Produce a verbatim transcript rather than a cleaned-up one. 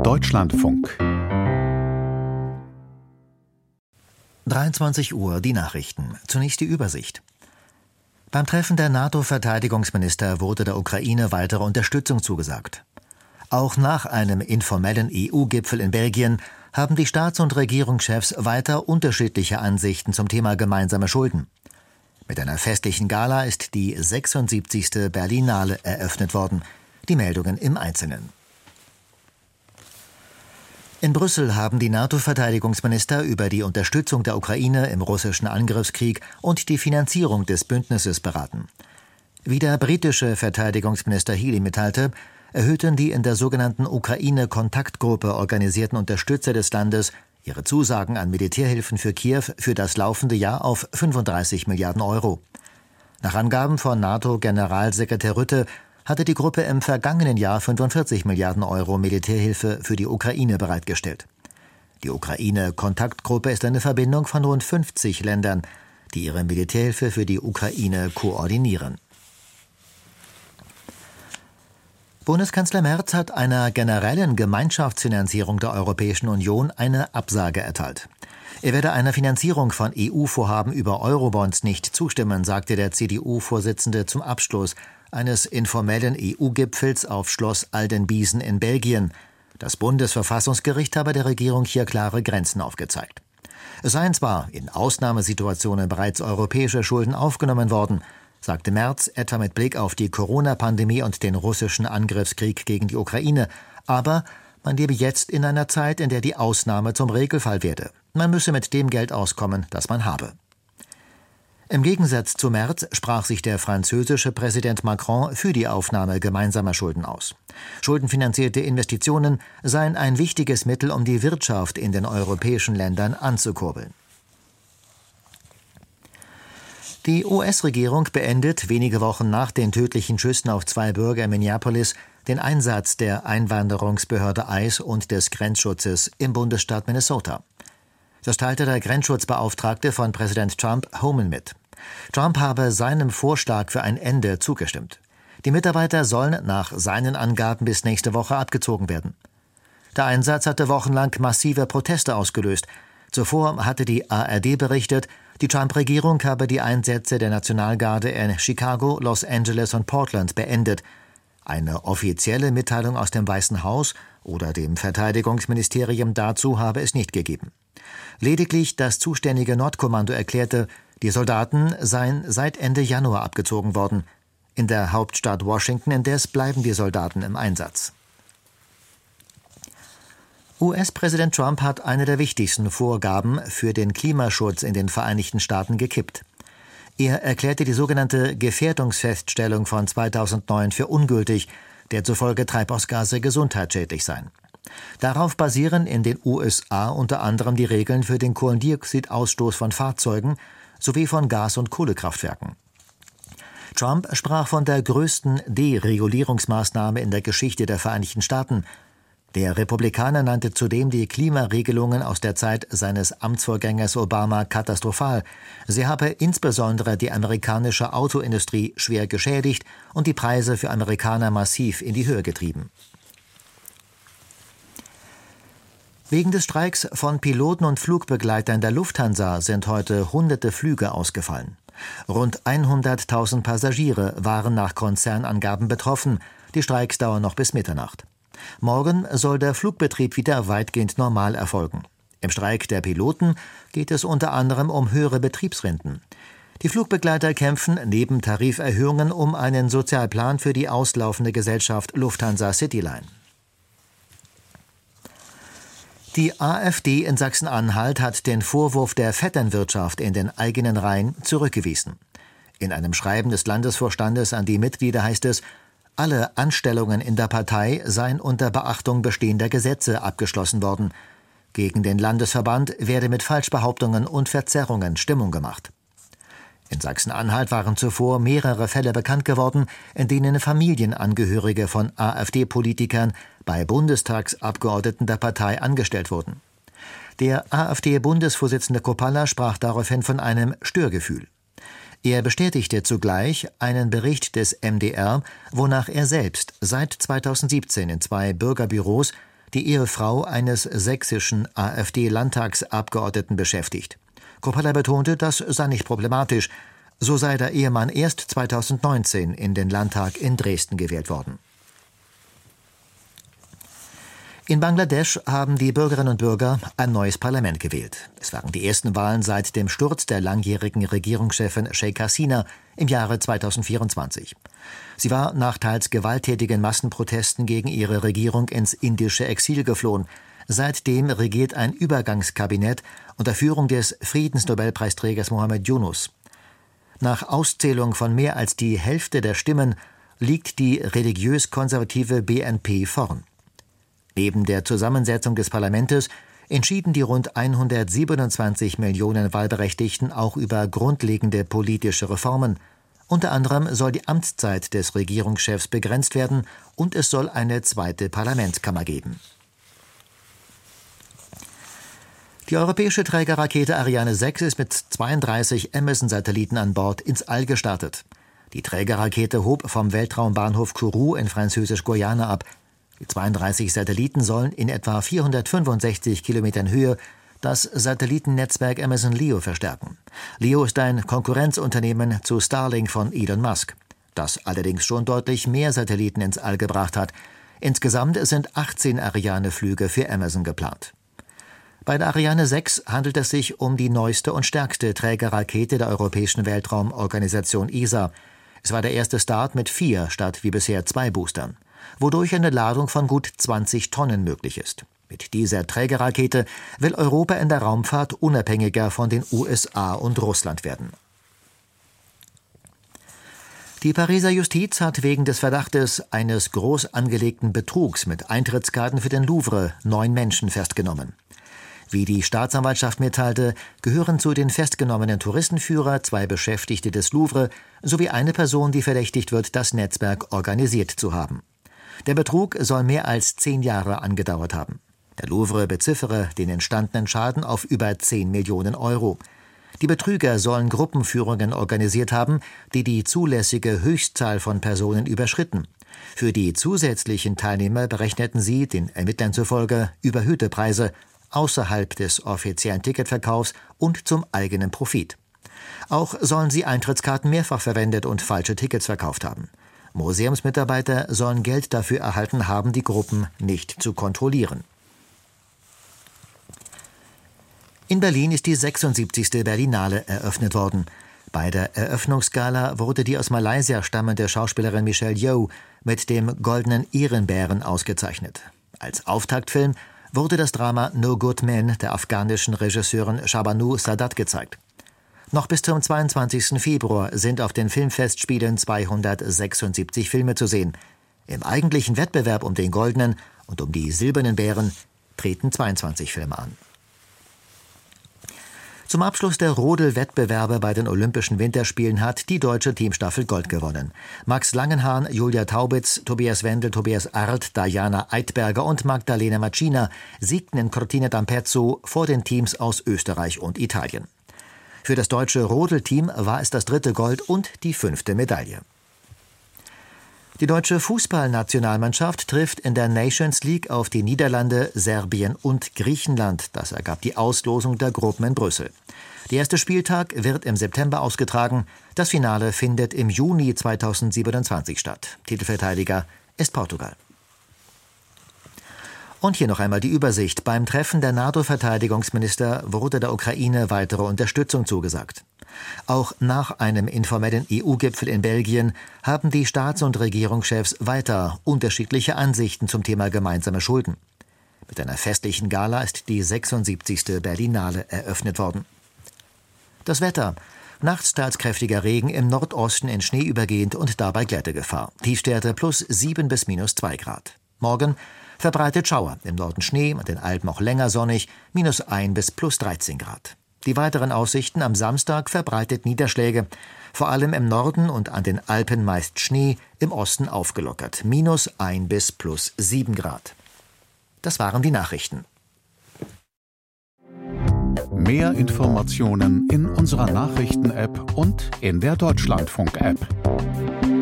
Deutschlandfunk. dreiundzwanzig Uhr, die Nachrichten. Zunächst die Übersicht. Beim Treffen der NATO-Verteidigungsminister wurde der Ukraine weitere Unterstützung zugesagt. Auch nach einem informellen E U-Gipfel in Belgien haben die Staats- und Regierungschefs weiter unterschiedliche Ansichten zum Thema gemeinsame Schulden. Mit einer festlichen Gala ist die sechsundsiebzigste Berlinale eröffnet worden. Die Meldungen im Einzelnen. In Brüssel haben die NATO-Verteidigungsminister über die Unterstützung der Ukraine im russischen Angriffskrieg und die Finanzierung des Bündnisses beraten. Wie der britische Verteidigungsminister Healey mitteilte, erhöhten die in der sogenannten Ukraine-Kontaktgruppe organisierten Unterstützer des Landes ihre Zusagen an Militärhilfen für Kiew für das laufende Jahr auf fünfunddreißig Milliarden Euro. Nach Angaben von NATO-Generalsekretär Rutte hatte die Gruppe im vergangenen Jahr fünfundvierzig Milliarden Euro Militärhilfe für die Ukraine bereitgestellt. Die Ukraine-Kontaktgruppe ist eine Verbindung von rund fünfzig Ländern, die ihre Militärhilfe für die Ukraine koordinieren. Bundeskanzler Merz hat einer generellen Gemeinschaftsfinanzierung der Europäischen Union eine Absage erteilt. Er werde einer Finanzierung von E U-Vorhaben über Eurobonds nicht zustimmen, sagte der C D U-Vorsitzende zum Abschluss eines informellen E U-Gipfels auf Schloss Aldenbiesen in Belgien. Das Bundesverfassungsgericht habe der Regierung hier klare Grenzen aufgezeigt. Es seien zwar in Ausnahmesituationen bereits europäische Schulden aufgenommen worden, sagte Merz, etwa mit Blick auf die Corona-Pandemie und den russischen Angriffskrieg gegen die Ukraine, aber man lebe jetzt in einer Zeit, in der die Ausnahme zum Regelfall werde. Man müsse mit dem Geld auskommen, das man habe. Im Gegensatz zu Merz sprach sich der französische Präsident Macron für die Aufnahme gemeinsamer Schulden aus. Schuldenfinanzierte Investitionen seien ein wichtiges Mittel, um die Wirtschaft in den europäischen Ländern anzukurbeln. Die U S-Regierung beendet wenige Wochen nach den tödlichen Schüssen auf zwei Bürger in Minneapolis den Einsatz der Einwanderungsbehörde ICE und des Grenzschutzes im Bundesstaat Minnesota. Das teilte der Grenzschutzbeauftragte von Präsident Trump Homan mit. Trump habe seinem Vorschlag für ein Ende zugestimmt. Die Mitarbeiter sollen nach seinen Angaben bis nächste Woche abgezogen werden. Der Einsatz hatte wochenlang massive Proteste ausgelöst. Zuvor hatte die A R D berichtet, die Trump-Regierung habe die Einsätze der Nationalgarde in Chicago, Los Angeles und Portland beendet. Eine offizielle Mitteilung aus dem Weißen Haus oder dem Verteidigungsministerium dazu habe es nicht gegeben. Lediglich das zuständige Nordkommando erklärte, die Soldaten seien seit Ende Januar abgezogen worden. In der Hauptstadt Washington indes bleiben die Soldaten im Einsatz. U S-Präsident Trump hat eine der wichtigsten Vorgaben für den Klimaschutz in den Vereinigten Staaten gekippt. Er erklärte die sogenannte Gefährdungsfeststellung von zweitausendneun für ungültig, der zufolge Treibhausgase gesundheitsschädlich seien. Darauf basieren in den U S A unter anderem die Regeln für den Kohlendioxidausstoß von Fahrzeugen sowie von Gas- und Kohlekraftwerken. Trump sprach von der größten Deregulierungsmaßnahme in der Geschichte der Vereinigten Staaten. Der Republikaner nannte zudem die Klimaregelungen aus der Zeit seines Amtsvorgängers Obama katastrophal. Sie habe insbesondere die amerikanische Autoindustrie schwer geschädigt und die Preise für Amerikaner massiv in die Höhe getrieben. Wegen des Streiks von Piloten und Flugbegleitern der Lufthansa sind heute hunderte Flüge ausgefallen. Rund hunderttausend Passagiere waren nach Konzernangaben betroffen. Die Streiks dauern noch bis Mitternacht. Morgen soll der Flugbetrieb wieder weitgehend normal erfolgen. Im Streik der Piloten geht es unter anderem um höhere Betriebsrenten. Die Flugbegleiter kämpfen neben Tariferhöhungen um einen Sozialplan für die auslaufende Gesellschaft Lufthansa Cityline. Die AfD in Sachsen-Anhalt hat den Vorwurf der Vetternwirtschaft in den eigenen Reihen zurückgewiesen. In einem Schreiben des Landesvorstandes an die Mitglieder heißt es, alle Anstellungen in der Partei seien unter Beachtung bestehender Gesetze abgeschlossen worden. Gegen den Landesverband werde mit Falschbehauptungen und Verzerrungen Stimmung gemacht. In Sachsen-Anhalt waren zuvor mehrere Fälle bekannt geworden, in denen Familienangehörige von AfD-Politikern bei Bundestagsabgeordneten der Partei angestellt wurden. Der AfD-Bundesvorsitzende Kopalla sprach daraufhin von einem Störgefühl. Er bestätigte zugleich einen Bericht des M D R, wonach er selbst seit zweitausendsiebzehn in zwei Bürgerbüros die Ehefrau eines sächsischen AfD-Landtagsabgeordneten beschäftigt. Kropalla betonte, das sei nicht problematisch. So sei der Ehemann erst zweitausendneunzehn in den Landtag in Dresden gewählt worden. In Bangladesch haben die Bürgerinnen und Bürger ein neues Parlament gewählt. Es waren die ersten Wahlen seit dem Sturz der langjährigen Regierungschefin Sheikh Hasina im Jahre zweitausendvierundzwanzig. Sie war nach teils gewalttätigen Massenprotesten gegen ihre Regierung ins indische Exil geflohen. Seitdem regiert ein Übergangskabinett unter Führung des Friedensnobelpreisträgers Muhammad Yunus. Nach Auszählung von mehr als die Hälfte der Stimmen liegt die religiös-konservative B N P vorn. Neben der Zusammensetzung des Parlamentes entschieden die rund hundertsiebenundzwanzig Millionen Wahlberechtigten auch über grundlegende politische Reformen. Unter anderem soll die Amtszeit des Regierungschefs begrenzt werden und es soll eine zweite Parlamentskammer geben. Die europäische Trägerrakete Ariane sechs ist mit zweiunddreißig Amazon-Satelliten an Bord ins All gestartet. Die Trägerrakete hob vom Weltraumbahnhof Kourou in Französisch-Guyana ab. Die zweiunddreißig Satelliten sollen in etwa vierhundertfünfundsechzig Kilometern Höhe das Satellitennetzwerk Amazon Leo verstärken. Leo ist ein Konkurrenzunternehmen zu Starlink von Elon Musk, das allerdings schon deutlich mehr Satelliten ins All gebracht hat. Insgesamt sind achtzehn Ariane-Flüge für Amazon geplant. Bei der Ariane sechs handelt es sich um die neueste und stärkste Trägerrakete der Europäischen Weltraumorganisation E S A. Es war der erste Start mit vier statt wie bisher zwei Boostern, wodurch eine Ladung von gut zwanzig Tonnen möglich ist. Mit dieser Trägerrakete will Europa in der Raumfahrt unabhängiger von den U S A und Russland werden. Die Pariser Justiz hat wegen des Verdachtes eines groß angelegten Betrugs mit Eintrittskarten für den Louvre neun Menschen festgenommen. Wie die Staatsanwaltschaft mitteilte, gehören zu den festgenommenen Touristenführer, zwei Beschäftigte des Louvre sowie eine Person, die verdächtigt wird, das Netzwerk organisiert zu haben. Der Betrug soll mehr als zehn Jahre angedauert haben. Der Louvre beziffere den entstandenen Schaden auf über zehn Millionen Euro. Die Betrüger sollen Gruppenführungen organisiert haben, die die zulässige Höchstzahl von Personen überschritten. Für die zusätzlichen Teilnehmer berechneten sie, den Ermittlern zufolge, überhöhte Preise außerhalb des offiziellen Ticketverkaufs und zum eigenen Profit. Auch sollen sie Eintrittskarten mehrfach verwendet und falsche Tickets verkauft haben. Museumsmitarbeiter sollen Geld dafür erhalten haben, die Gruppen nicht zu kontrollieren. In Berlin ist die sechsundsiebzigste Berlinale eröffnet worden. Bei der Eröffnungsgala wurde die aus Malaysia stammende Schauspielerin Michelle Yeoh mit dem Goldenen Ehrenbären ausgezeichnet. Als Auftaktfilm wurde das Drama No Good Men der afghanischen Regisseurin Shabanu Sadat gezeigt. Noch bis zum zweiundzwanzigsten Februar sind auf den Filmfestspielen zweihundertsechsundsiebzig Filme zu sehen. Im eigentlichen Wettbewerb um den Goldenen und um die Silbernen Bären treten zweiundzwanzig Filme an. Zum Abschluss der Rodel-Wettbewerbe bei den Olympischen Winterspielen hat die deutsche Teamstaffel Gold gewonnen. Max Langenhahn, Julia Taubitz, Tobias Wendel, Tobias Arlt, Diana Eidberger und Magdalena Macina siegten in Cortina d'Ampezzo vor den Teams aus Österreich und Italien. Für das deutsche Rodel-Team war es das dritte Gold und die fünfte Medaille. Die deutsche Fußballnationalmannschaft trifft in der Nations League auf die Niederlande, Serbien und Griechenland. Das ergab die Auslosung der Gruppen in Brüssel. Der erste Spieltag wird im September ausgetragen. Das Finale findet im Juni zweitausendsiebenundzwanzig statt. Titelverteidiger ist Portugal. Und hier noch einmal die Übersicht. Beim Treffen der NATO-Verteidigungsminister wurde der Ukraine weitere Unterstützung zugesagt. Auch nach einem informellen E U-Gipfel in Belgien haben die Staats- und Regierungschefs weiter unterschiedliche Ansichten zum Thema gemeinsame Schulden. Mit einer festlichen Gala ist die sechsundsiebzigste Berlinale eröffnet worden. Das Wetter. Nachts teils kräftiger Regen, im Nordosten in Schnee übergehend und dabei Glättegefahr. Tiefstwerte plus sieben bis minus zwei Grad. Morgen verbreitet Schauer, im Norden Schnee und den Alpen auch länger sonnig, minus ein bis plus dreizehn Grad. Die weiteren Aussichten am Samstag verbreitet Niederschläge, vor allem im Norden und an den Alpen meist Schnee, im Osten aufgelockert, minus ein bis plus sieben Grad. Das waren die Nachrichten. Mehr Informationen in unserer Nachrichten-App und in der Deutschlandfunk-App.